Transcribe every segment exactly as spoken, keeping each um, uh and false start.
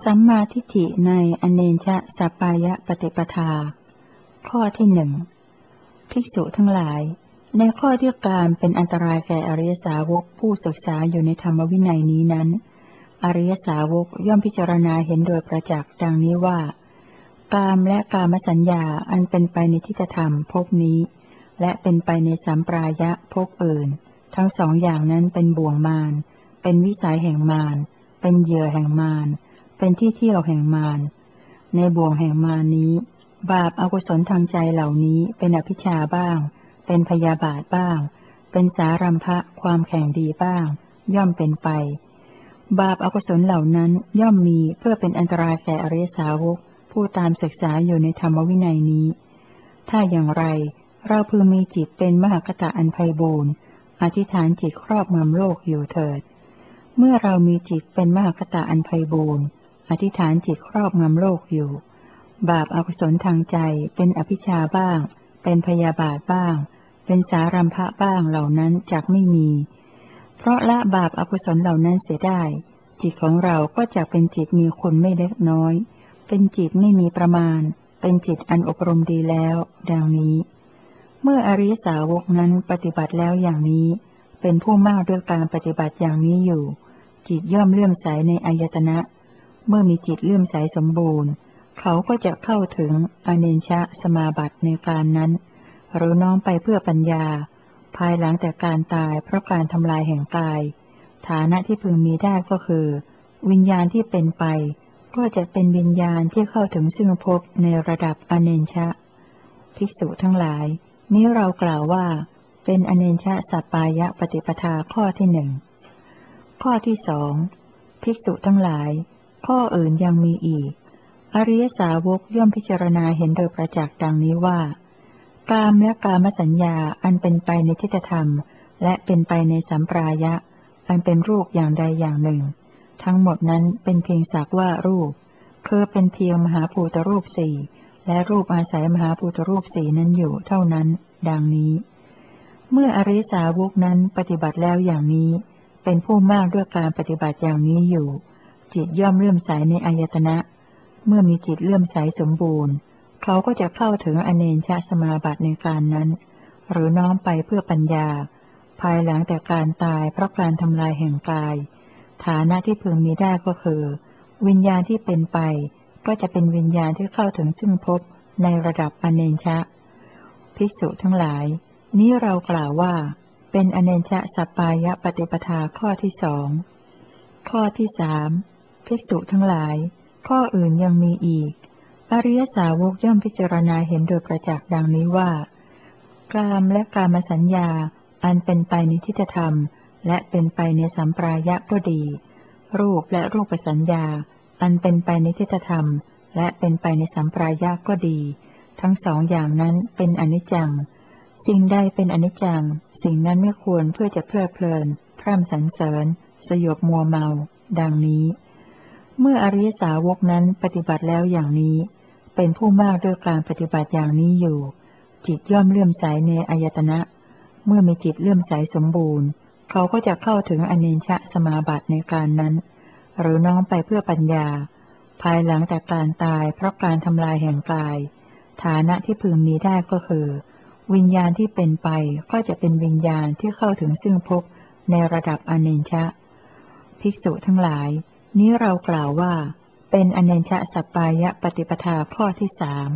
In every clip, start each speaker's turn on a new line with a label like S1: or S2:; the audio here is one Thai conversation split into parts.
S1: สัมมาทิฏฐิในอเนชสัปปายปฏิปทาข้อที่หนึ่งภิกษุทั้งหลายในข้อที่กามเป็นอันตรายแก่อริยสาวกผู้ศึกษาอยู่ในธรรมวินัยนี้นั้นอริยสาวกย่อมพิจารณาเห็นโดยประจักษ์ดังนี้ว่ากามและกามสัญญาอันเป็นไปในทิฏฐธรรมภพนี้และเป็นไปในสัมปรายะภพอื่นทั้งสองอย่างนั้นเป็นบ่วงมารเป็นวิสัยแห่งมารเป็นเหยื่อแห่งมารเป็นที่เที่ยวแห่งมารในบ่วงแห่งมารนี้บาปอกุศลทางใจเหล่านี้เป็นอภิชฌาบ้างเป็นพยาบาทบ้างเป็นสารัมภะความแข่งดีบ้างย่อมเป็นไปบาปอกุศลเหล่านั้นย่อมมีเพื่อเป็นอันตรายแก่อริยสาวกผู้ตามศึกษาอยู่ในธรรมวินัยนี้ถ้าอย่างไรเราพึงมีจิตเป็นมหคตะอันไพบูรณ์อธิษฐานจิตครอบงำโลกอยู่เถิดเมื่อเรามีจิตเป็นมหคตะอันไพบูรณ์อธิษฐานจิตครอบงำโลกอยู่บาปอกุศลทางใจเป็นอภิชฌาบ้างเป็นพยาบาทบ้างเป็นสารัมภะบ้างเหล่านั้นจักไม่มีเพราะละบาปอกุศลเหล่านั้นเสียได้จิตของเราก็จะเป็นจิตมีคุณไม่เล็กน้อยเป็นจิตไม่มีประมาณเป็นจิตอันอบรมดีแล้วดังนี้เมื่ออริยสาวกนั้นปฏิบัติแล้วอย่างนี้เป็นผู้มากด้วยการปฏิบัติอย่างนี้อยู่จิตย่อมเลื่อมใสในอายตนะเมื่อมีจิตเลื่อมใสสมบูรณ์เขาก็จะเข้าถึงอเนชสมาบัติในการนั้นหรือน้อมไปเพื่อปัญญาภายหลังแต่การตายเพราะการทำลายแห่งกายฐานะที่พึงมีได้ก็คือวิญญาณที่เป็นไปก็จะเป็นวิญญาณที่เข้าถึงซึ่งภพในระดับอเนชะภิกษุทั้งหลายนี้เรากล่าวว่าเป็นอเนชสัปปายปฏิปทาข้อที่หนึ่งข้อที่สองภิกษุทั้งหลายข้ออื่นยังมีอีกอริยสาวกย่อมพิจารณาเห็นโดยประจักษ์ดังนี้ว่ากามและกามสัญญาอันเป็นไปในทิฏฐธรรมและเป็นไปในสัมปรายะอันเป็นรูปอย่างใดอย่างหนึ่งทั้งหมดนั้นเป็นเพียงสักว่ารูปคือเป็นเพียงมหาภูตรูปสี่และรูปอาศัยมหาภูตรูปสี่นั้นอยู่เท่านั้นดังนี้เมื่ออริยสาวกนั้นปฏิบัติแล้วอย่างนี้เป็นผู้มากด้วยการปฏิบัติอย่างนี้อยู่จิตย่อมเลื่อมใสในอายตนะเมื่อมีจิตเลื่อมใสสมบูรณ์เขาก็จะเข้าถึงอเนชสมาบัติในการนั้นหรือน้อมไปเพื่อปัญญาภายหลังแต่การตายเพราะการทำลายแห่งกายฐานะที่พึงมีได้ก็คือวิญญาณที่เป็นไปก็จะเป็นวิญญาณที่เข้าถึงซึ่งภพในระดับอเนชะภิกษุทั้งหลายนี้เรากล่าวว่าเป็นอเนชสัปปายปฏิปทาข้อที่สองข้อที่สามภิกษุทั้งหลายข้ออื่นยังมีอีกอริยสาวกย่อมพิจารณาเห็นโดยประจักษ์ดังนี้ว่ากามและกามสัญญาอันเป็นไปในทิฏฐธรรมและเป็นไปในสัมปรายะก็ดีรูปและรูปสัญญาอันเป็นไปในทิฏฐธรรมและเป็นไปในสัมปรายะก็ดีทั้งสองอย่างนั้นเป็นอนิจจังสิ่งใดเป็นอนิจจังสิ่งนั้นไม่ควรเพื่อจะเพลิดเพลินพร่ำสรรเสริญสยบมัวเมาดังนี้เมื่ออริยสาวกนั้นปฏิบัติแล้วอย่างนี้เป็นผู้มากด้วยการปฏิบัติอย่างนี้อยู่จิตย่อมเลื่อมใสในอายตนะเมื่อมีจิตเลื่อมใสสมบูรณ์เขาก็จะเข้าถึงอเนชสมาบัติในการนั้นหรือน้อมไปเพื่อปัญญาภายหลังจากการตายเพราะการทำลายแห่งกายฐานะที่พึงมีได้ก็คือวิญญาณที่เป็นไปก็จะเป็นวิญญาณที่เข้าถึงซึ่งภพในระดับอเนชะภิกษุทั้งหลายนี้เรากล่าวว่าเป็นอเนชสัปปายปฏิปทาข้อที่สาม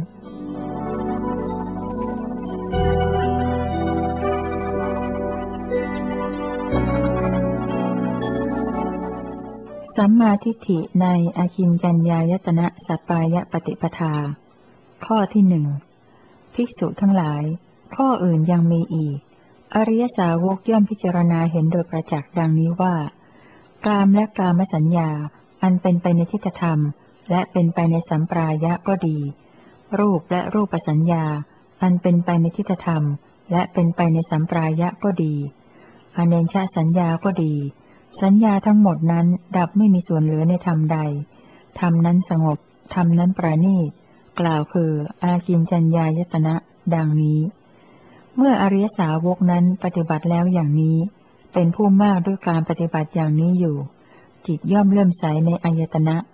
S1: สัมมาทิฏฐิในอคินจัญญายตนะสัปปายปฏิปทาข้อที่หนึ่งภิกษุทั้งหลายข้ออื่นยังมีอีกอริยสาวกย่อมพิจารณาเห็นโดยประจักษ์ดังนี้ว่ากามและกามสัญญาอันเป็นไปในทิฏฐธรรมและเป็นไปในสัมปรายะก็ดีรูปและรูปสัญญาอันเป็นไปในทิฏฐธรรมและเป็นไปในสัมปรายะก็ดีอเนชสัญญาก็ดีสัญญาทั้งหมดนั้นดับไม่มีส่วนเหลือในธรรมใดธรรมนั้นสงบธรรมนั้นประณีตกล่าวคืออาคินจัญญายตนะดังนี้เมื่ออริยสาวกนั้นปฏิบัติแล้วอย่างนี้เป็นผู้มากด้วยการปฏิบัติอย่างนี้อยู่จิตย่อมเลื่อมใสในอายตนะ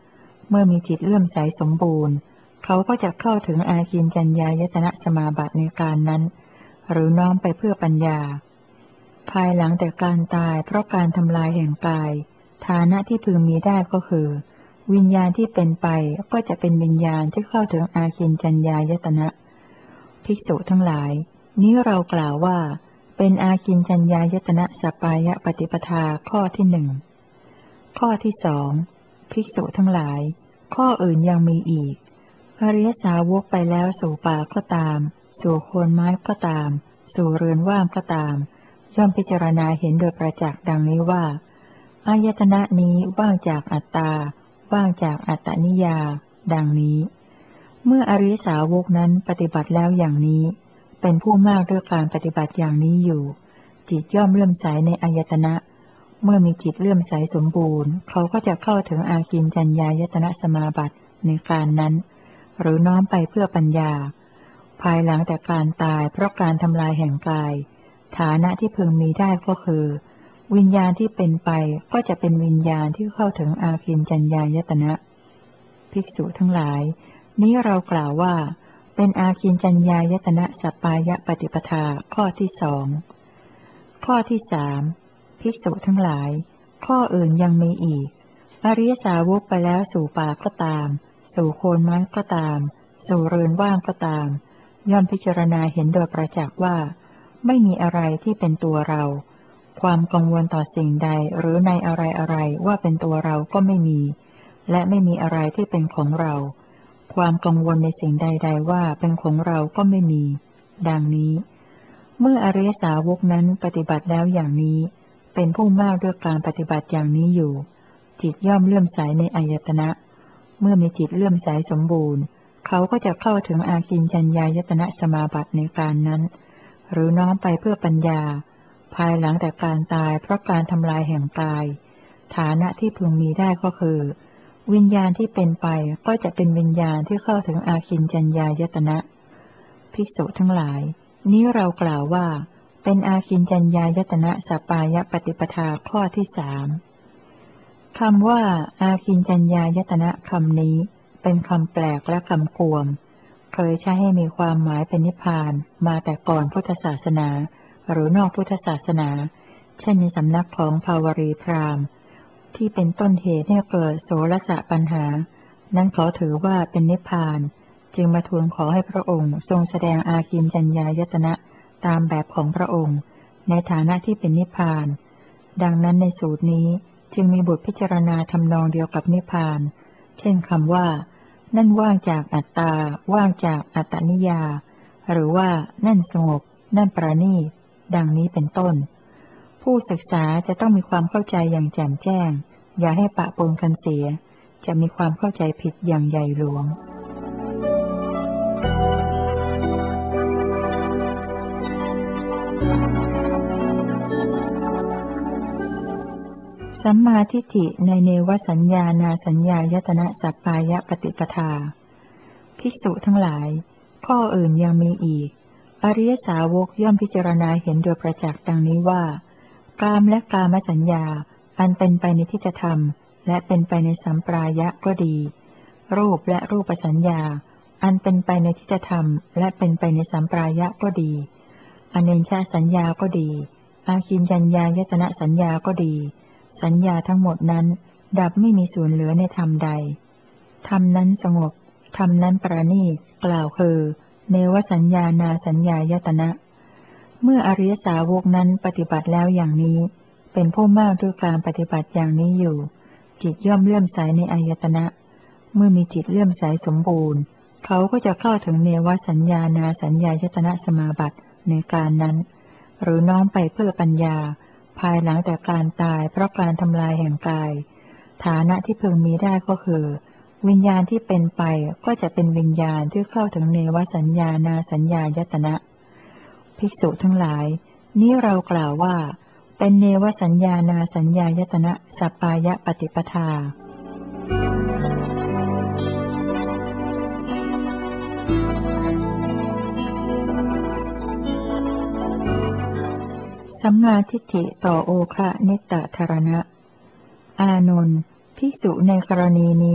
S1: เมื่อมีจิตเลื่อมใสสมบูรณ์เขาก็จะเข้าถึงอาคินจัญญายตนะสมาบัติในการนั้นหรือน้อมไปเพื่อปัญญาภายหลังแต่การตายเพราะการทำลายแห่งกายฐานะที่พึงมีได้ก็คือวิญญาณที่เป็นไปก็จะเป็นวิญญาณที่เข้าถึงอาคินจัญญายตนะภิกษุทั้งหลายนี้เรากล่าวว่าเป็นอาคินจัญญายตนะสัปปายะปฏิปทาข้อที่หนึ่งข้อที่สองภิกษุทั้งหลายข้ออื่นยังมีอีกอริยสาวกไปแล้วสู่ป่าก็ตามสู่โคนไม้ก็ตามสู่เรือนว่างก็ตามย่อมพิจารณาเห็นโดยประจักษ์ดังนี้ว่าอายตนะนี้ว่างจากอัตตาว่างจากอัตตนิยาดังนี้เมื่ออริยสาวกนั้นปฏิบัติแล้วอย่างนี้เป็นผู้มากด้วยการปฏิบัติอย่างนี้อยู่จิตย่อมเลื่อมใสในอายตนะเมื่อมีจิตเลื่อมใสสมบูรณ์เขาก็จะเข้าถึงอาคินจัญญายตนะสมาบัติในการนั้นหรือน้อมไปเพื่อปัญญาภายหลังแต่การตายเพราะการทำลายแห่งกายฐานะที่พึงมีได้ก็คือวิญญาณที่เป็นไปก็จะเป็นวิญญาณที่เข้าถึงอาคินจัญญายตนะภิกษุทั้งหลายนี้เรากล่าวว่าเป็นอาคินจัญญายตนะสัปปายะปฏิปทาข้อที่สองข้อที่สามภิกษุทั้งหลายข้ออื่นยังมีอีกอริยสาวกไปแล้วสู่ป่าก็ตามสู่โคนไม้ก็ตามสู่เรือนว่างก็ตามย่อมพิจารณาเห็นโดยประจักษ์ว่าไม่มีอะไรที่เป็นตัวเราความกังวลต่อสิ่งใดหรือในอะไรอะไรว่าเป็นตัวเราก็ไม่มีและไม่มีอะไรที่เป็นของเราความกังวลในสิ่งใดๆว่าเป็นของเราก็ไม่มีดังนี้เมื่ออริยสาวกนั้นปฏิบัติแล้วอย่างนี้เป็นผู้มากด้วยการปฏิบัติอย่างนี้อยู่จิตย่อมเลื่อมใสในอายตนะเมื่อมีจิตเลื่อมใสสมบูรณ์เขาก็จะเข้าถึงอาคินจัญญายตนะสมาบัติในการนั้นหรือน้อมไปเพื่อปัญญาภายหลังแต่การตายเพราะการทำลายแห่งกายฐานะที่พึงมีได้ก็คือวิญญาณที่เป็นไปก็จะเป็นวิญญาณที่เข้าถึงอาคินจัญญายตนะภิกษุทั้งหลายนี้เรากล่าวว่าเป็นอาคินจัญญายตนะสัปปายะปฏิปทาข้อที่สามคำว่าอาคินจัญญายตนะคำนี้เป็นคำแปลกและคำกวมเคยใช้ให้มีความหมายเป็นนิพพานมาแต่ก่อนพุทธศาสนาหรือนอกพุทธศาสนาเช่นในสำนักของภาวรีพราหมณ์ที่เป็นต้นเหตุให้เกิดโสรสะปัญหานั้นเขาถือว่าเป็นนิพพานจึงมาทูลขอให้พระองค์ทรงแสดงอาคินจัญญายตนะตามแบบของพระองค์ในฐานะที่เป็นนิพพานดังนั้นในสูตรนี้จึงมีบทพิจารณาทำนองเดียวกับนิพพานเช่นคำว่านั่นว่างจากอัตตาว่างจากอัตตนิยาหรือว่านั่นสงบนั่นประณีตดังนี้เป็นต้นผู้ศึกษาจะต้องมีความเข้าใจอย่างแจ่มแจ้งอย่าให้ปะปนกันเสียจะมีความเข้าใจผิดอย่างใหญ่หลวงสัมมาทิฏฐิในเนวสัญญานาสัญญายตนะสัปปายะปฏิปทาภิกษุทั้งหลายข้ออื่นยังมีอีกอริยสาวกย่อมพิจารณาเห็นโดยประจักษ์ดังนี้ว่ากามและกามสัญญาอันเป็นไปในทิฏฐธรรมและเป็นไปในสัมปรายะก็ดีรูปและรูปสัญญาอันเป็นไปในทิฏฐธรรมและเป็นไปในสัมปรายะก็ดีอเนญชาสัญญาก็ดีอาคินจัญญายตนะสัญญาก็ดีสัญญาทั้งหมดนั้นดับไม่มีส่วนเหลือในธรรมใดธรรมนั้นสงบธรรมนั้นประณีตกล่าวคือเนวสัญญานาสัญญายตนะเมื่ออริยสาวกนั้นปฏิบัติแล้วอย่างนี้เป็นผู้มากด้วยการปฏิบัติอย่างนี้อยู่จิตย่อมเลื่อมใสในอายตนะเมื่อมีจิตเลื่อมใสสมบูรณ์เขาก็จะเข้าถึงเนวสัญญานาสัญญายตนะสมาบัติในการนั้นหรือน้อมไปเพื่อปัญญาภายหลังแต่การตายเพราะการทำลายแห่งกายฐานะที่พึงมีได้ก็คือวิญญาณที่เป็นไปก็จะเป็นวิญญาณที่เข้าถึงเนวสัญญานาสัญญายตนะภิกษุทั้งหลายนี้เรากล่าวว่าเป็นเนวสัญญานาสัญญายตนะสัปปายะปฏิปทาสัมมาทิฏฐิต่อโอคะนิตตธารณะอานนท์ภิกษุในกรณีนี้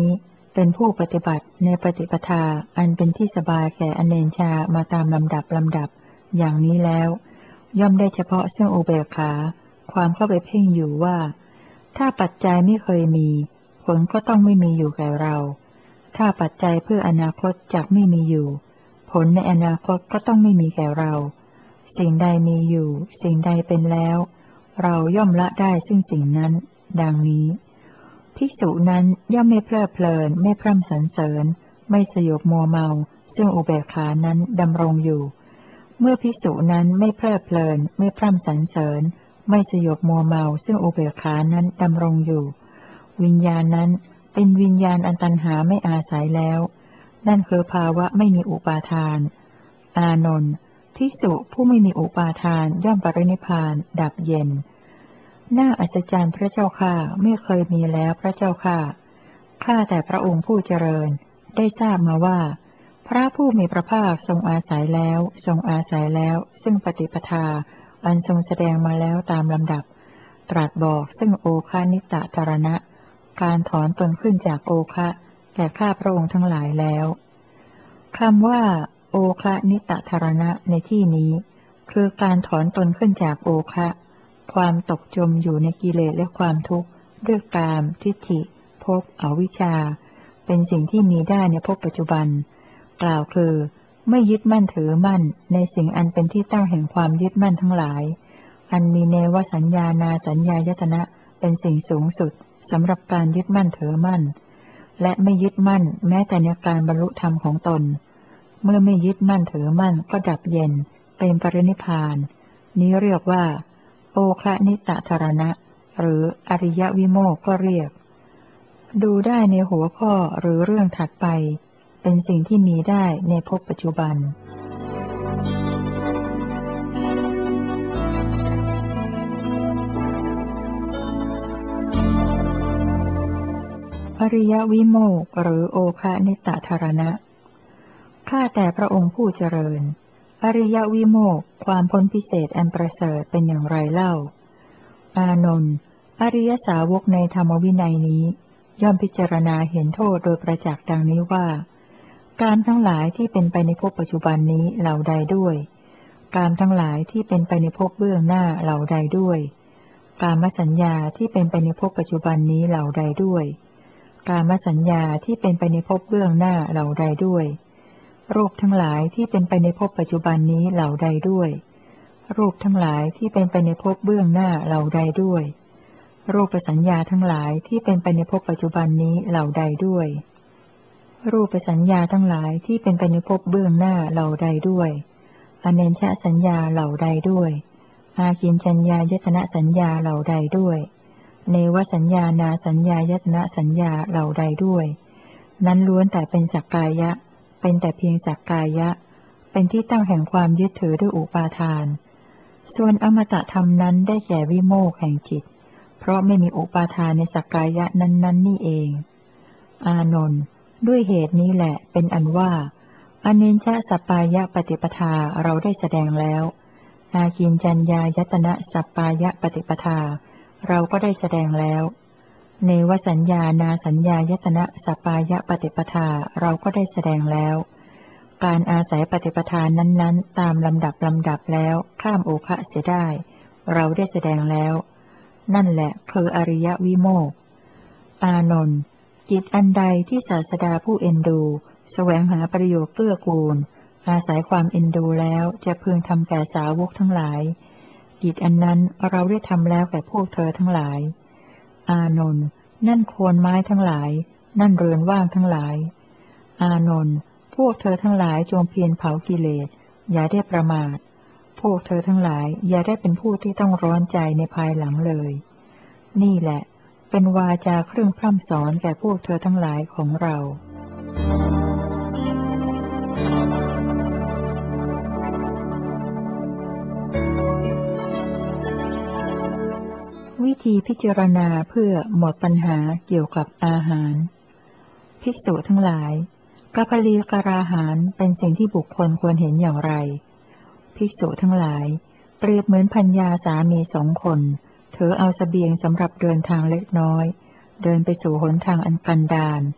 S1: เป็นผู้ปฏิบัติในปฏิปทาอันเป็นที่สบายแก่อเนนชามาตามลำดับลำดับอย่างนี้แล้วย่อมได้เฉพาะซึ่งอุเบกขาความเข้าไปเพ่งอยู่ว่าถ้าปัจจัยไม่เคยมีผลก็ต้องไม่มีอยู่แก่เราถ้าปัจจัยเพื่ออนาคตจักไม่มีอยู่ผลในอนาคตก็ต้องไม่มีแก่เราสิ่งใดมีอยู่สิ่งใดเป็นแล้วเราย่อมละได้ซึ่งสิ่งนั้นดังนี้ภิกษุนั้นย่อมไม่เพลิดเพลินไม่พร่ำสรรเสริญไม่สยบมัวเมาซึ่งอุเบกขานั้นดำรงอยู่เมื่อภิกษุนั้นไม่เพลิดเพลินไม่พร่ำสรรเสริญไม่สยบมัวเมาซึ่งอุเบกขานั้นดำรงอยู่วิญญาณนั้นเป็นวิญญาณอันตัณหาไม่อาศัยแล้วนั่นคือภาวะไม่มีอุปาทานอานนท์ภิกษุผู้ไม่มีอุปาทานย่อมปรินิพพานดับเย็นน่าอัศจรรย์พระเจ้าข้าไม่เคยมีแล้วพระเจ้าข้าข้าแต่พระองค์ผู้เจริญได้ทราบมาว่าพระผู้มีพระภาคทรงอาศัยแล้วทรงอาศัยแล้วซึ่งปฏิปทาอันทรงแสดงมาแล้วตามลำดับตรัสบอกซึ่งโอคานิตะธารณะการถอนตนขึ้นจากโอคะแก่ข้าพระองค์ทั้งหลายแล้วคำว่าโอคะนิตะธารณะในที่นี้คือการถอนตนขึ้นจากโอคะความตกจมอยู่ในกิเลสและความทุกข์ด้วยกามทิฏฐิภพอวิชชาเป็นสิ่งที่มีได้ในภพปัจจุบันกล่าวคือไม่ยึดมั่นถือมั่นในสิ่งอันเป็นที่ตั้งแห่งความยึดมั่นทั้งหลายอันมีเนวสัญญานาสัญญายตนะเป็นสิ่งสูงสุดสำหรับการยึดมั่นถือมั่นและไม่ยึดมั่นแม้แต่ในการบรรลุธรรมของตนเมื่อไม่ยึดมั่นถือมั่นก็ดับเย็นเป็นปรินิพพานนี้เรียกว่าโอคะนิตะธารณะหรืออริยวิโมกข์ก็เรียกดูได้ในหัวข้อหรือเรื่องถัดไปเป็นสิ่งที่มีได้ในภพปัจจุบันอริยวิโมกข์หรือโอคะนิตะธารณะข้าแต่พระองค์ผู้เจริญอริยวิโมกข์ความพ้นพิเศษอันประเสริฐเป็นอย่างไรเล่าอานนท์อริยสาวกในธรรมวินัยนี้ย่อมพิจารณาเห็นโทษโดยประจักษ์ดังนี้ว่าการทั้งหลายที่เป็นไปในภพปัจจุบันนี้เหล่าใดด้วยการทั้งหลายที่เป็นไปในภพเบื้องหน้าเหล่าใดด้วยกามสัญญาที่เป็นไปในภพปัจจุบันนี้เหล่าใดด้วยกามสัญญาที่เป็นไปในภพเบื้องหน้าเหล่าใดด้วยรูปทั้งหลายที่เป็นไปในภพปัจจุบันนี้เหล่าใดด้วยรูปทั้งหลายที่เป็นไปในภพเบื้องหน้าเหล่าใดด้วยรูปสัญญาทั้งหลายที่เป็นไปในภพปัจจุบันนี้เหล่าใดด้วยรูปสัญญาทั้งหลายที่เป็นไปในภพเบื้องหน้าเหล่าใดด้วยอเนนชสัญญาเหล่าใดด้วยอาคินจัญญายตนะสัญญาเหล่าใดด้วยเนวสัญญานาสัญญายตนะสัญญาเหล่าใดด้วยนั้นล้วนแต่เป็นสักกายะเป็นแต่เพียงสักกายะเป็นที่ตั้งแห่งความยึดถือด้วยอุปาทานส่วนอมตะธรรมนั้นได้แก่วิโมกข์แห่งจิตเพราะไม่มีอุปาทานในสักกายะนั้นๆนี่เองอานนท์ด้วยเหตุนี้แหละเป็นอันว่าอเนนชะสัปปายะปฏิปทาเราได้แสดงแล้วอาคินจัญญายตนะสัปปายะปฏิปทาเราก็ได้แสดงแล้วเนวสัญญานาสัญญายตนะสัปปายะปฏิปทาเราก็ได้แสดงแล้วการอาศัยปฏิปทานนั้นๆตามลำดับลำดับแล้วข้ามโอคะเสียได้เราได้แสดงแล้วนั่นแหละคืออริยวิโมกข์อานนท์จิตอันใดที่ศาสดาผู้เอ็นดูแสวงหาประโยชน์เกื้อกูลอาศัยความเอ็นดูแล้วจะพึงทำแก่สาวกทั้งหลายจิตอันนั้นเราได้ทำแล้วแก่พวกเธอทั้งหลายอานนท์นั่นโคนไม้ทั้งหลายนั่นเรือนว่างทั้งหลายอานนท์พวกเธอทั้งหลายจงเพียรเผากิเลสอย่าได้ประมาทพวกเธอทั้งหลายอย่าได้เป็นผู้ที่ต้องร้อนใจในภายหลังเลยนี่แหละเป็นวาจาเครื่องพร่ำสอนแก่พวกเธอทั้งหลายของเราวิธีพิจารณาเพื่อหมดปัญหาเกี่ยวกับอาหารภิกษุทั้งหลายกัปปลีกราหารเป็นสิ่งที่บุคคลควรเห็นอย่างไรภิกษุทั้งหลายเปรียบเหมือนพัญญาสามีสองคนเธอเอาเสบียงสำหรับเดินทางเล็กน้อยเดินไปสู่หนทางอันกันดาร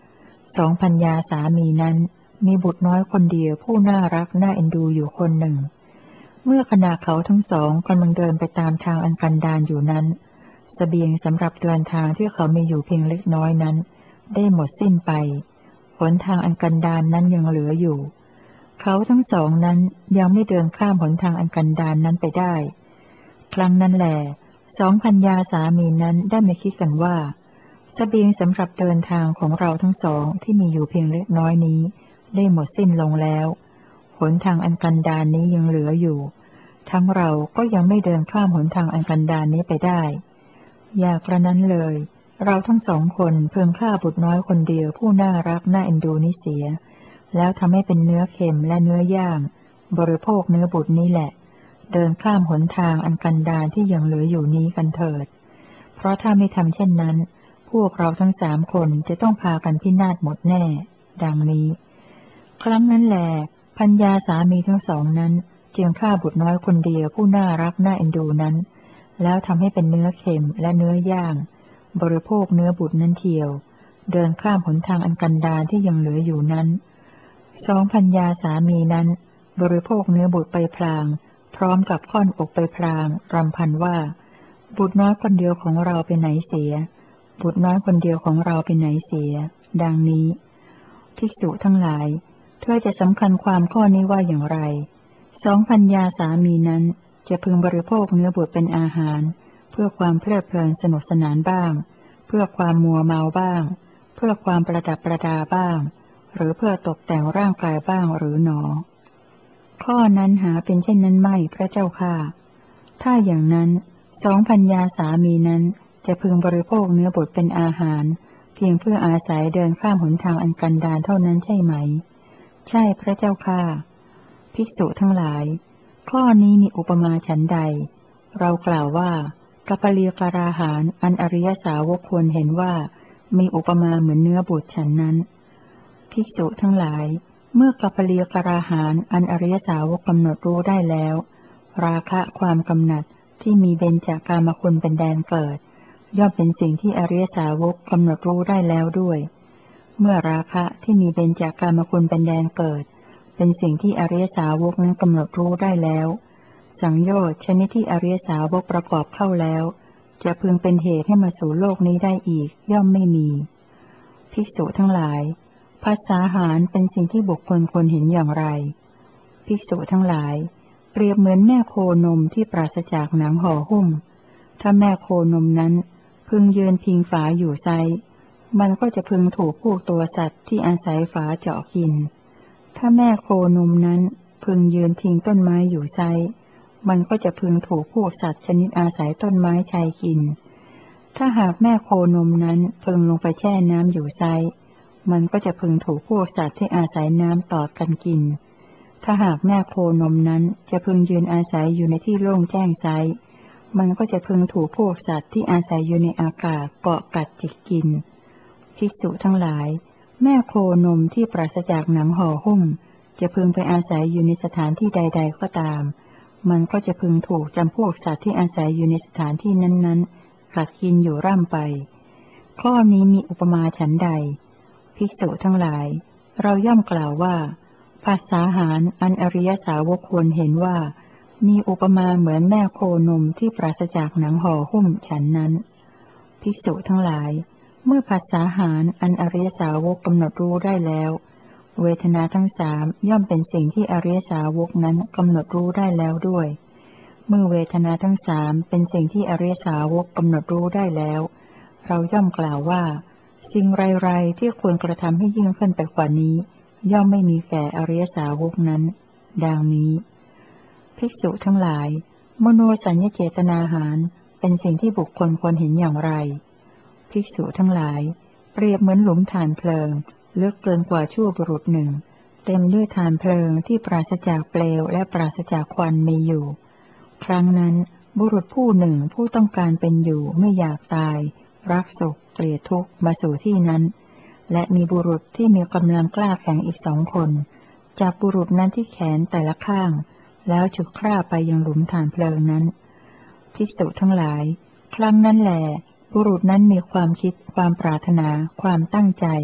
S1: สองพัญญาสามีนั้นมีบุตรน้อยคนเดียวผู้น่ารักน่าเอ็นดูอยู่คนหนึ่งเมื่อขณะเขาทั้งสองกำลังเดินไปตามทางอันกันดารอยู่นั้นเสบียงสำหรับเดินทางที่เขามีอยู่เพียงเล็กน้อยนั้นได้หมดสิ้นไปหนทางอันกันดารนั้นยังเหลืออยู่เขาทั้งสองนั้นยังไม่เดินข้ามหนทางอันกันดารนั้นไปได้ครั้งนั้นแหละสองพัญญาสามีนั้นได้มาคิดกันว่าเสบียงสำหรับเดินทางของเราทั้งสองที่มีอยู่เพียงเล็กน้อยนี้ได้หมดสิ้นลงแล้วหนทางอันกันดารนี้ยังเหลืออยู่ทั้งเราก็ยังไม่เดินข้ามหนทางอันกันดารนี้ไปได้อย่ากระนั้นเลยเราทั้งสองคนเพิ่งฆ่าบุตรน้อยคนเดียวผู้น่ารักน่าเอ็นดูนี้เสียแล้วทำให้เป็นเนื้อเค็มและเนื้อย่างบริโภคเนื้อบุตรนี้แหละเดินข้ามหนทางอันกันดารที่ยังเหลืออยู่นี้กันเถิดเพราะถ้าไม่ทำเช่นนั้นพวกเราทั้งสามคนจะต้องพากันพินาศหมดแน่ดังนี้ครั้งนั้นแหละพัญญาสามีทั้งสองนั้นจึงฆ่าบุตรน้อยคนเดียวผู้น่ารักน่าเอ็นดูนั้นแล้วทำให้เป็นเนื้อเค็มและเนื้อย่างบริโภคเนื้อบุตรนั้นเทียวเดินข้ามหนทางอันกันดารที่ยังเหลืออยู่นั้นสองพัญญาสามีนั้นบริโภคเนื้อบุตรไปพลางพร้อมกับค่อนอกไปพลางรำพันว่าบุตรน้อยคนเดียวของเราไปไหนเสียบุตรน้อยคนเดียวของเราไปไหนเสียดังนี้ภิกษุทั้งหลายเธอจะสำคัญความข้อนี้ว่าอย่างไรสองพัญญาสามีนั้นจะพึงบริโภคเนื้อบุตรเป็นอาหารเพื่อความเพลิดเพลินสนุกสนานบ้างเพื่อความมัวเมาบ้างเพื่อความประดับประดาบ้างหรือเพื่อตกแต่งร่างกายบ้างหรือหนอข้อนั้นหาเป็นเช่นนั้นไม่พระเจ้าค่ะถ้าอย่างนั้นสองพัญญาสามีนั้นจะพึงบริโภคเนื้อบุตรเป็นอาหารเพียงเพื่ออาศัยเดินข้ามหนทางอันกันดารเท่านั้นใช่ไหมใช่พระเจ้าค่ะภิกษุทั้งหลายข้อนี้มีอุปมาฉันใดเรากล่าวว่ากัปปลีกราหารอันอริยสาวกควรเห็นว่ามีอุปมาเหมือนเนื้อบุตรฉันนั้นภิกษุทั้งหลายเมื่อกัปปลีกราหารอันอริยสาวกกำหนดรู้ได้แล้วราคะความกำหนัดที่มีเบญจากามคุณเป็นแดนเกิดย่อมเป็นสิ่งที่อริยสาวกกำหนดรู้ได้แล้วด้วยเมื่อราคะที่มีเบญจากามคุณเป็นแดนเกิดเป็นสิ่งที่อริยสาวกนั้นกำหนดรู้ได้แล้วสังโยชน์ชนิดที่อริยสาวกประกอบเข้าแล้วจะพึงเป็นเหตุให้มาสู่โลกนี้ได้อีกย่อมไม่มีภิกษุทั้งหลายภาษาหารเป็นสิ่งที่บุคคลควรเห็นอย่างไรภิกษุทั้งหลายเปรียบเหมือนแม่โคนมที่ปราศจากหนังห่อหุ้มถ้าแม่โคนมนั้นพึงยืนพิงฝาอยู่ไซมันก็จะพึงถูกพวกตัวสัตว์ที่อาศัยฝาเจาะกินถ้าแม่โคนมนั้นพึงยืนพิงต้นไม้อยู่ไซมันก็จะพึงถูกพวกสัตว์ชนิดอาศัยต้นไม้ชัยกินถ้าหากแม่โคนมนั้นพึงลงไปแช่น้ำอยู่ไซมันก็จะพึงถูกพวกสัตว์ที่อาศัยน้ำตอดกันกินถ้าหากแม่โคนมนั้นจะพึงยืนอาศัยอยู่ในที่โล่งแจ้งไซมันก็จะพึงถูกพวกสัตว์ที่อาศัยอยู่ในอากาศเกาะกัดจิกกินภิกษุทั้งหลายแม่โคนมที่ปราศจากหนังห่อหุ้มจะพึงไปอาศัยอยู่ในสถานที่ใดๆก็ตามมันก็จะพึงถูกจำพวกสัตว์ที่อาศัยอยู่ในสถานที่นั้นๆกัดกินอยู่ร่ำไปข้อนี้มีอุปมาฉันใดภิกษุทั้งหลายเราย่อมกล่าวว่าภาษาหารอันอริยสาวกควรเห็นว่ามีอุปมาเหมือนแม่โคนมที่ปราศจากหนังห่อหุ้มฉันนั้นภิกษุทั้งหลายเมื่อภาษาหารอันอริยสาวกกำหนดรู้ได้แล้วเวทนาทั้งสามย่อมเป็นสิ่งที่อริยสาวกนั้นกำหนดรู้ได้แล้วด้วยเมื่อเวทนาทั้งสามเป็นสิ่งที่อริยสาวกกำหนดรู้ได้แล้วเราย่อมกล่าวว่าสิ่งไรๆที่ควรกระทำให้ยิ่งขึ้นไปกว่านี้ย่อมไม่มีแก่อริยสาวกนั้นดังนี้ภิกษุทั้งหลายมโนสัญญเจตนาหารเป็นสิ่งที่บุคคลควรเห็นอย่างไรภิกษุทั้งหลายเปรียบเหมือนหลุมฐานเพลิงลึกเกินกว่าชั่วบุรุษหนึ่งเต็มด้วยฐานเพลิงที่ปราศจากเปลวและปราศจากควันมีอยู่ครั้งนั้นบุรุษผู้หนึ่งผู้ต้องการเป็นอยู่ไม่อยากตายรักสุขเกลียดทุกข์มาสู่ที่นั้นและมีบุรุษที่มีกำลังกล้าแข็งอีกสองคนจับบุรุษนั้นที่แขนแต่ละข้างแล้วฉุดคร่าไปยังหลุมฐานเพลิงนั้นภิกษุทั้งหลายครั้งนั้นแหละบุรุษนั้นมีความคิดความปรารถนาความตั้งใจ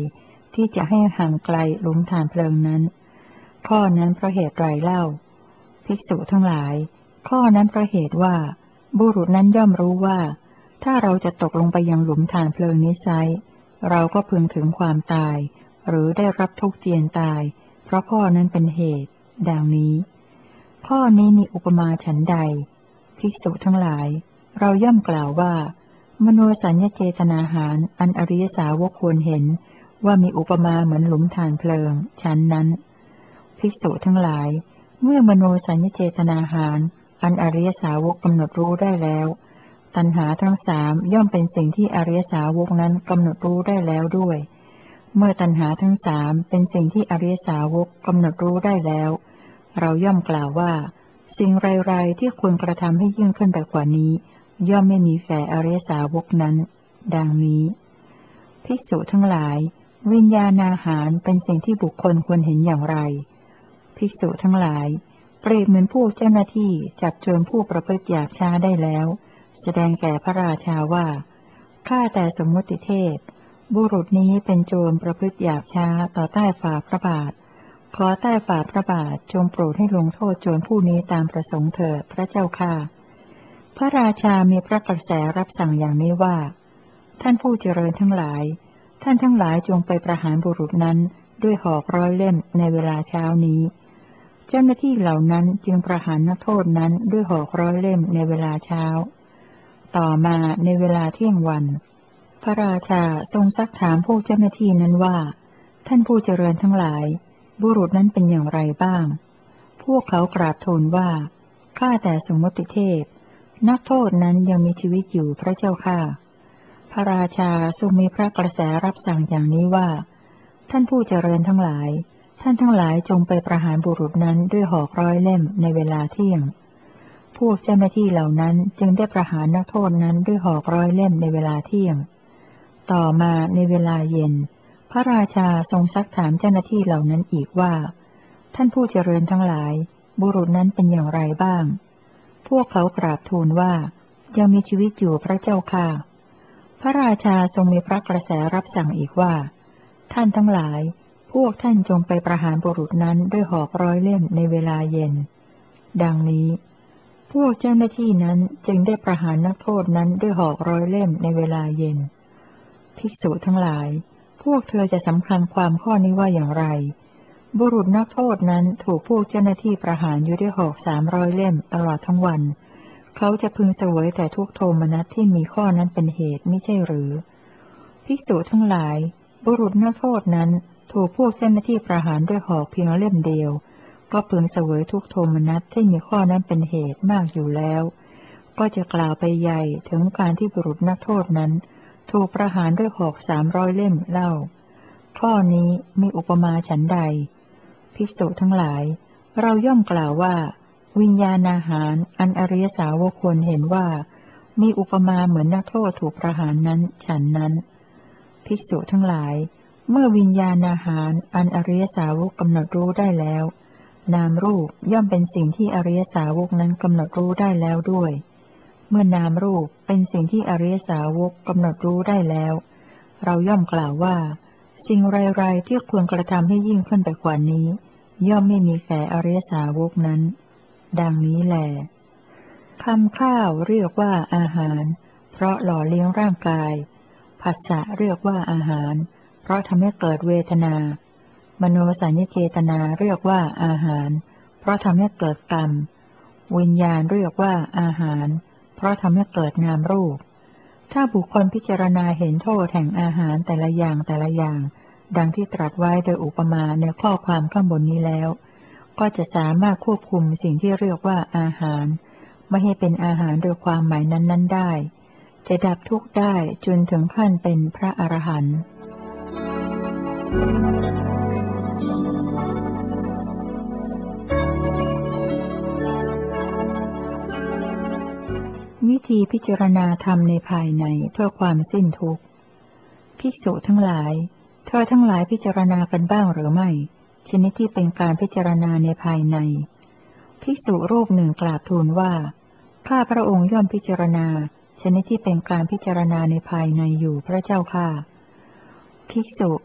S1: ที่จะให้ห่างไกลหลุมฐานเพลิงนั้นข้อนั้นเพราะเหตุไรเล่าภิกษุทั้งหลายข้อนั้นเพราะเหตุว่าบุรุษนั้นย่อมรู้ว่าถ้าเราจะตกลงไปยังหลุมฐานเพลิงนี้ไซร้เราก็พึงถึงความตายหรือได้รับทุกข์เจียนตายเพราะข้อนั้นเป็นเหตุดังนี้ข้อนี้มีอุปมาฉันใดภิกษุทั้งหลายเราย่อมกล่าวว่ามโนสัญญเจตนาหารอันอริยสาวกควรเห็นว่ามีอุปมาเหมือนหลุมฐานเพลิงฉันนั้นภิกษุทั้งหลายเมื่อมโนสัญญเจตนาหารอันอริยสาวกกำหนดรู้ได้แล้วตัณหาทั้งสามย่อมเป็นสิ่งที่อริยสาวกนั้นกำหนดรู้ได้แล้วด้วยเมื่อตัณหาทั้งสามเป็นสิ่งที่อริยสาวกกำหนดรู้ได้แล้วเราย่อมกล่าวว่าสิ่งไรๆที่ควรกระทำให้ยิ่งขึ้นไปกว่านี้ย่อมไม่มีแฝอริยสาวกนั้นดังนี้ภิกษุทั้งหลายวิญญาณอาหารเป็นสิ่งที่บุคคลควรเห็นอย่างไรภิกษุทั้งหลายเปรียบเหมือนพวกเจ้าหน้าที่จับโจรผู้ประพฤติหยาบช้าได้แล้วแสดงแก่พระราชาว่าข้าแต่สมมติเทพบุรุษนี้เป็นโจรประพฤติหยาบช้าต่อใต้ฝ่าพระบาทขอใต้ฝ่าพระบาทจงโปรดให้ลงโทษโจรผู้นี้ตามประสงค์เถิดพระเจ้าข้าพระราชามีพระกระแสรับสั่งอย่างนี้ว่าท่านผู้เจริญทั้งหลายท่านทั้งหลายจงไปประหารบุรุษนั้นด้วยหอกร้อยเล่มในเวลาเช้านี้เจ้าหน้าที่เหล่านั้นจึงประหารนักโทษนั้นด้วยหอกร้อยเล่มในเวลาเช้าต่อมาในเวลาเที่ยงวันพระราชาทรงซักถามพวกเจ้าหน้าที่นั้นว่าท่านผู้เจริญทั้งหลายบุรุษนั้นเป็นอย่างไรบ้างพวกเขากราบทูลว่าข้าแต่สมมติเทพนักโทษนั้นยังมีชีวิตอยู่พระเจ้าข้าพระราชาทรงมีพระกระแสรับสั่งอย่างนี้ว่าท่านผู้เจริญทั้งหลายท่านทั้งหลายจงไปประหารบุรุษนั้นด้วยหอกร้อยเล่มในเวลาเที่ยงพวกเจ้าหน้าที่เหล่านั้นจึงได้ประหารนักโทษนั้นด้วยหอกร้อยเล่มในเวลาเที่ยงต่อมาในเวลาเย็นพระราชาทรงซักถามเจ้าหน้าที่เหล่านั้นอีกว่าท่านผู้เจริญทั้งหลายบุรุษนั้นเป็นอย่างไรบ้างพวกเขากราบทูลว่ายังมีชีวิตอยู่พระเจ้าค่ะพระราชาทรงมีพระกระแสรับสั่งอีกว่าท่านทั้งหลายพวกท่านจงไปประหารบุรุษนั้นด้วยหอกร้อยเล่มในเวลาเย็นดังนี้พวกเจ้าหน้าที่นั้นจึงได้ประหารนักโทษนั้นด้วยหอกร้อยเล่มในเวลาเย็นภิกษุทั้งหลายพวกเธอจะสำคัญความข้อนี้ว่าอย่างไรบุรุษนักโทษนั้นถูกพวกเจ้าหน้าที่ประหารอยู่ด้วยหอกสามร้อยเล่มตลอดทั้งวันเขาจะพึงเสวยแต่ทุกโทมนัสที่มีข้อนั้นเป็นเหตุไม่ใช่หรือภิกษุทั้งหลายบุรุษนักโทษนั้นถูกพวกเจ้าหน้าที่ประหารด้วยหอกเพียงเล่มเดียวก็พึงเสวยทุกโทมนัสที่มีข้อนั้นเป็นเหตุมากอยู่แล้วก็จะกล่าวไปใหญ่ถึงการที่บุรุษนักโทษนั้นถูกประหารด้วยหอกสามร้อยเล่มเล่าข้อนี้มีอุปมาฉันใดภิกษุทั้งหลายเราย่อมกล่าวว่าวิญญาณอาหารอันอริยสาวกควรเห็นว่ามีอุปมาเหมือนนักโทษถูกประหารนั้นฉันนั้นภิกษุทั้งหลายเมื่อวิญญาณอาหารอันอริยสาวกกำหนดรู้ได้แล้วนามรูปย่อมเป็นสิ่งที่อริยสาวกนั้นกำหนดรู้ได้แล้วด้วยเมื่อนามรูปเป็นสิ่งที่อริยสาวกกำหนดรู้ได้แล้วเราย่อมกล่าวว่าสิ่งไรๆที่ควรกระทำให้ยิ่งขึ้นไปกว่านี้ย่อมไม่มีแฝอริยสาวกนั้นดังนี้แลคำข้าวเรียกว่าอาหารเพราะหล่อเลี้ยงร่างกายผัสสะเรียกว่าอาหารเพราะทำให้เกิดเวทนามโนสัญญเจตนาเรียกว่าอาหารเพราะทำให้เกิดกรรมวิญญาณเรียกว่าอาหารเพราะทำให้เกิดนามรูปถ้าบุคคลพิจารณาเห็นโทษแห่งอาหารแต่ละอย่างแต่ละอย่างดังที่ตรัสไว้โดยอุปมาในข้อความข้างบนนี้แล้วก็จะสามารถควบคุมสิ่งที่เรียกว่าอาหารไม่ให้เป็นอาหารโดยความหมายนั้นๆได้จะดับทุกข์ได้จนถึงขั้นเป็นพระอรหันต์วิธีพิจารณาธรรมในภายในเพื่อความสิ้นทุกข์ภิกษุทั้งหลายเธอทั้งหลายพิจารณากันบ้างหรือไม่ชนิดที่เป็นการพิจารณาในภายในภิกษุรูปหนึ่งกราบทูลว่าข้าพระองค์ย่อมพิจารณาชนิดที่เป็นการพิจารณาในภายในอยู่พระเจ้าค่ะภิกษุ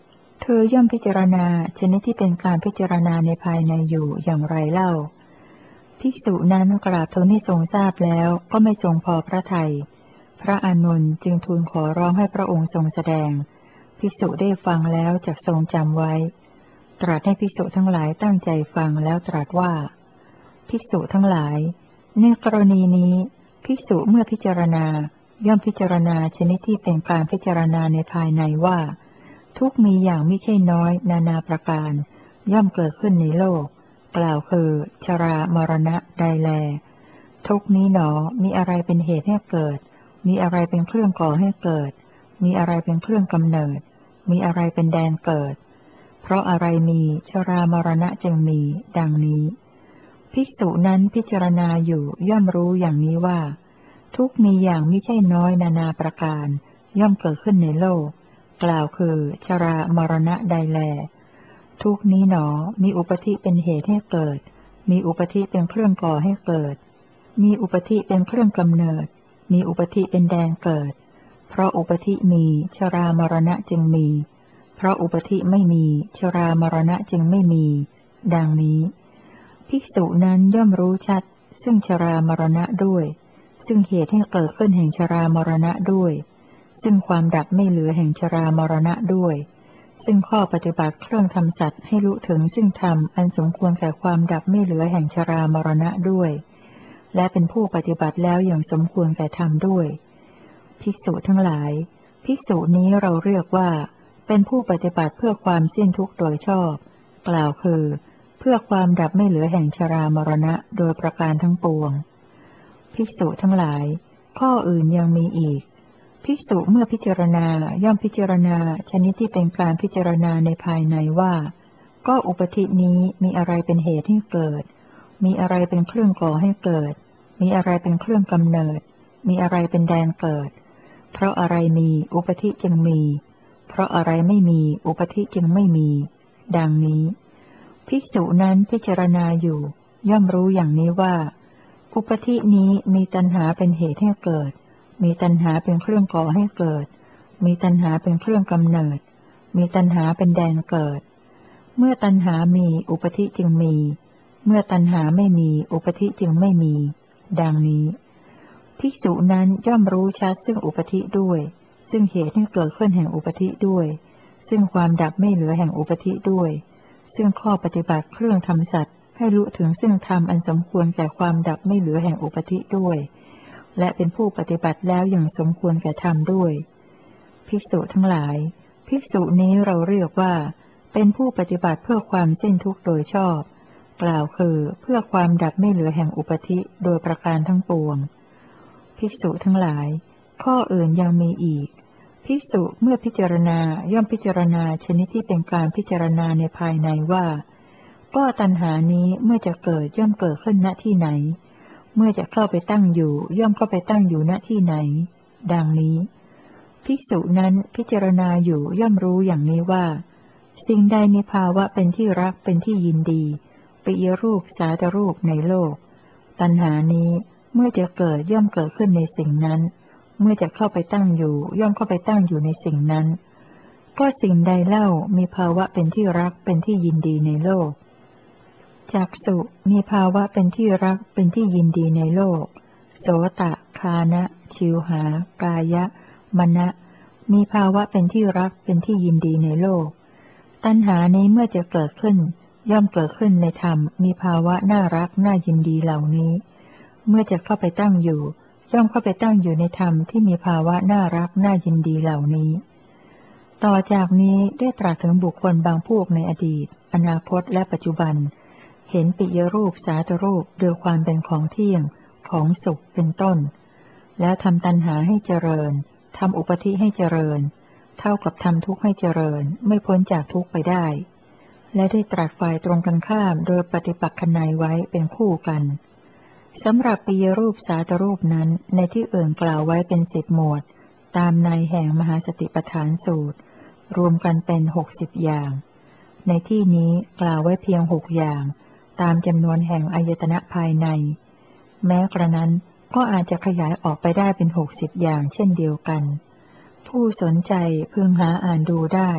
S1: เธอย่อมพิจารณาชนิดที่เป็นการพิจารณาในภายในอยู่อย่างไรเล่าภิกษุนั้นกราบทูลให้ทรงทราบแล้วก็ไม่ทรงพอพระทัยพระอานนท์จึงทูลขอร้องให้พระองค์ทรงแสดงภิกษุได้ฟังแล้วจักทรงจำไว้ตรัสให้ภิกษุทั้งหลายตั้งใจฟังแล้วตรัสว่าภิกษุทั้งหลายในกรณีนี้ภิกษุเมื่อพิจารณาย่อมพิจารณาชนิดที่เป็นการพิจารณาในภายในว่าทุกมีอย่างไม่ใช่น้อยนานาประการย่อมเกิดขึ้นในโลกกล่าวคือชรามรณะใดแลทุกนี้หนอมีอะไรเป็นเหตุให้เกิดมีอะไรเป็นเครื่องก่อให้เกิดมีอะไรเป็นเครื่องกำเนิดมีอะไรเป็นแดนเกิดเพราะอะไรมีชรามรณะจึงมีดังนี้ภิกษุนั้นพิจารณาอยู่ย่อมรู้อย่างนี้ว่าทุกมีอย่างไม่ใช่น้อยนานาประการย่อมเกิดขึ้นในโลกกล่าวคือชรามรณะใดแลทุกนี้หนอมีอุปธิเป็นเหตุให้เกิดมีอุปธิเป็นเครื่องก่อให้เกิดมีอุปธิเป็นเครื่องกำเนิดมีอุปธิเป็นแดนเกิดเพราะอุปธิมีชรามรณะจึงมีเพราะอุปธิไม่มีชรามรณะจึงไม่มีดังนี้ภิกษุนั้นย่อมรู้ชัดซึ่งชรามรณะด้วยซึ่งเหตุให้เกิดขึ้นแห่งชรามรณะด้วยซึ่งความดับไม่เหลือแห่งชรามรณะด้วยซึ่งข้อปฏิบัติเครื่องทำสัตว์ให้รู้ถึงซึ่งธรรมอันสมควรแก่ความดับไม่เหลือแห่งชรามรณะด้วยและเป็นผู้ปฏิบัติแล้วอย่างสมควรแก่ธรรมด้วยภิกษุทั้งหลายภิกษุนี้เราเรียกว่าเป็นผู้ปฏิบัติเพื่อความสิ้นทุกข์โดยชอบกล่าวคือเพื่อความดับไม่เหลือแห่งชรามรณะโดยประการทั้งปวงภิกษุทั้งหลายข้ออื่นยังมีอีกภิกษุเมื่อพิจารณาย่อมพิจารณาชนิดที่เป็นการพิจารณาในภายในว่าก็อุปธินี้มีอะไรเป็นเหตุให้เกิดมีอะไรเป็นเครื่องก่อให้เกิดมีอะไรเป็นเครื่องกำเนิดมีอะไรเป็นแดนเกิดเพราะอะไรมีอุปธิจึงมีเพราะอะไรไม่มีอุปธิจึงไม่มีดังนี้ภิกษุนั้นพิจารณาอยู่ย่อมรู้อย่างนี้ว่าอุปธินี้มีตัณหาเป็นเหตุให้เกิดมีตัณหาเป็นเครื่องก่อให้เกิดมีตัณหาเป็นเครื่องกำเนิดมีตัณหาเป็นแดนเกิดเมื่อตัณหามีอุปธิจึงมีเมื่อตัณหาไม่มีอุปธิจึงไม่มีดังนี้ภิกษุนั้นย่อมรู้ชัดซึ่งอุปธิด้วยซึ่งเหตุให้เกิดขึ้นแห่งอุปธิด้วยซึ่งความดับไม่เหลือแห่งอุปธิด้วยซึ่งข้อปฏิบัติเครื่องทำสัตว์ให้รู้ถึงซึ่งธรรมอันสมควรแก่ความดับไม่เหลือแห่งอุปธิด้วยและเป็นผู้ปฏิบัติแล้วอย่างสมควรแก่ธรรมด้วยภิกษุทั้งหลายภิกษุนี้เราเรียกว่าเป็นผู้ปฏิบัติเพื่อความสิ้นทุกข์โดยชอบกล่าวคือเพื่อความดับไม่เหลือแห่งอุปธิโดยประการทั้งปวงภิกษุทั้งหลายข้ออื่นยังมีอีกภิกษุเมื่อพิจารณาย่อมพิจารณาชนิดที่เป็นการพิจารณาในภายในว่าก็ตัณหานี้เมื่อจะเกิดย่อมเกิดขึ้นณที่ไหนเมื่อจะเข้าไปตั้งอยู่ย่อมเข้าไปตั้งอยู่ณที่ไหนดังนี้ภิกษุนั้นพิจารณาอยู่ย่อมรู้อย่างนี้ว่าสิ่งใดมีภาวะเป็นที่รักเป็นที่ยินดีปิยรูปสาตรูปในโลกตัณหานี้เมื่อจะเกิดย่อมเกิดขึ้นในสิ่งนั้นเมื่อจะเข้าไปตั้งอยู่ย่อมเข้าไปตั้งอยู่ในสิ่งนั้นก็สิ่งใดเล่ามีภาวะเป็นที่รักเป็นที่ยินดีในโลกจักษุมีภาวะเป็นที่รักเป็นที่ยินดีในโลกโสตะคานะชิวหากายะมณะมีภาวะเป็นที่รักเป็นที่ยินดีในโลกตัณหานี้เมื่อจะเกิดขึ้นย่อมเกิดขึ้นในธรรมมีภาวะน่ารักน่ายินดีเหล่านี้เมื่อจะเข้าไปตั้งอยู่ย่อมเข้าไปตั้งอยู่ในธรรมที่มีภาวะน่ารักน่ายินดีเหล่านี้ต่อจากนี้ได้ตรัสถึงบุคคลบางพวกในอดีตอนาคตและปัจจุบันเห็นปิยรูปสาตรูปโดยความเป็นของเที่ยงของสุขเป็นต้นแล้วทำตัณหาให้เจริญทำอุปธิให้เจริญเท่ากับทำทุกข์ให้เจริญไม่พ้นจากทุกข์ไปได้และได้ตรัสฝ่ายตรงกันข้ามโดยปฏิปักษ์นัยไว้เป็นคู่กันสำหรับปิยรูปสาตรูปนั้นในที่อื่นกล่าวไว้เป็นสิบหมวดตามในแห่งมหาสติปัฏฐานสูตรรวมกันเป็นหกสิบอย่างในที่นี้กล่าวไว้เพียงหกอย่างตามจำนวนแห่งอายตนะภายในแม้กระนั้นก็อาจจะขยายออกไปได้เป็นหกสิบอย่างเช่นเดียวกันผู้สนใจพึงหาอ่านดูได้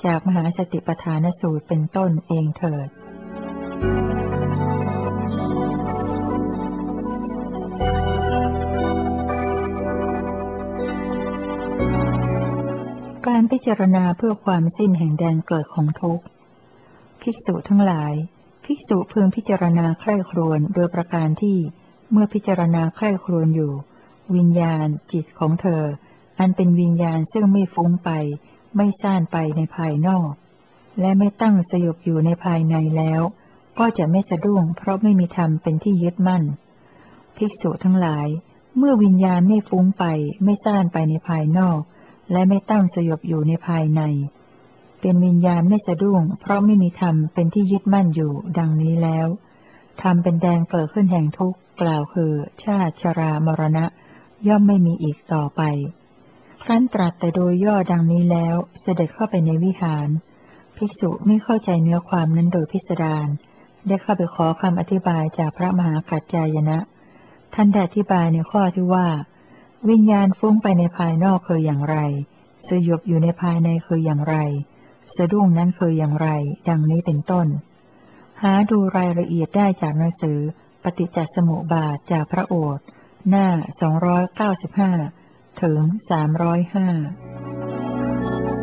S1: จากมหาสติปัฏฐานสูตรเป็นต้นเองเถิดการพิจารณาเพื่อความสิ้นแห่งแดนเกิดของทุกข์ภิกษุทั้งหลายภิกษุพึงพิจารณาใคร่ครวญโดยประการที่เมื่อพิจารณาใคร่ครวญอยู่วิญญาณจิตของเธออันเป็นวิญญาณซึ่งไม่ฟุ้งไปไม่ซ่านไปในภายนอกและไม่ตั้งสยบอยู่ในภายในแล้วก็จะไม่สะดุ้งเพราะไม่มีธรรมเป็นที่ยึดมั่นภิกษุทั้งหลายเมื่อวิญญาณไม่ฟุ้งไปไม่ซ่านไปในภายนอกและไม่ตั้งสยบอยู่ในภายในเป็นวิญญาณไม่สะดุ้งเพราะไม่มีธรรมเป็นที่ยึดมั่นอยู่ดังนี้แล้วธรรมเป็นแดนเกิดขึ้นแห่งทุกข์กล่าวคือชาติชรามรณะย่อมไม่มีอีกต่อไปครั้นตรัสแต่โดยย่อดังนี้แล้วเสด็จเข้าไปในวิหารภิกษุไม่เข้าใจเนื้อความนั้นโดยพิสดารได้เข้าไปขอคำอธิบายจากพระมหากัจจายนะท่านได้อธิบายในข้อที่ว่าวิญญาณฟุ้งไปในภายนอกคืออย่างไรสยบอยู่ในภายในคืออย่างไรสะดุ้งนั้นคืออย่างไรดังนี้เป็นต้นหาดูรายละเอียดได้จากหนังสือปฏิจจสมุปบาทจากพระโอษฐ์หน้าสองร้อยเก้าสิบห้าถึงสามร้อยห้า